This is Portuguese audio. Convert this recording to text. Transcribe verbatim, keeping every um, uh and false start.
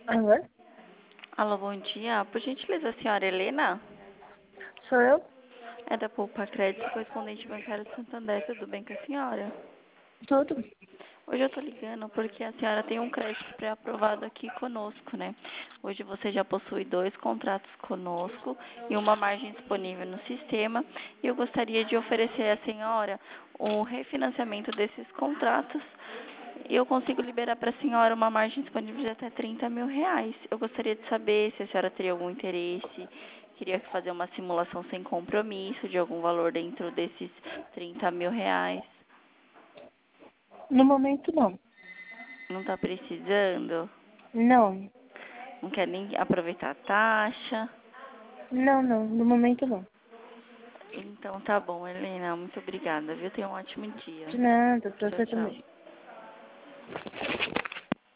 Alô? Alô, bom dia. Por gentileza, a senhora Helena? Sou eu? É da Poupa Crédito, correspondente bancário de Santander. Tudo bem com a senhora? Tudo? Hoje eu tô ligando porque a senhora tem um crédito pré-aprovado aqui conosco, né? Hoje você já possui dois contratos conosco e uma margem disponível no sistema. E eu gostaria de oferecer à senhora o refinanciamento desses contratos. E eu consigo liberar para a senhora uma margem disponível de até trinta mil reais. Eu gostaria de saber se a senhora teria algum interesse. Queria fazer uma simulação sem compromisso de algum valor dentro desses trinta mil reais. No momento, não. Não está precisando? Não. Não quer nem aproveitar a taxa? Não, não. No momento, não. Então tá bom, Helena. Muito obrigada, viu? Tenha um ótimo dia. De nada, pra Tchau, você tchau. também.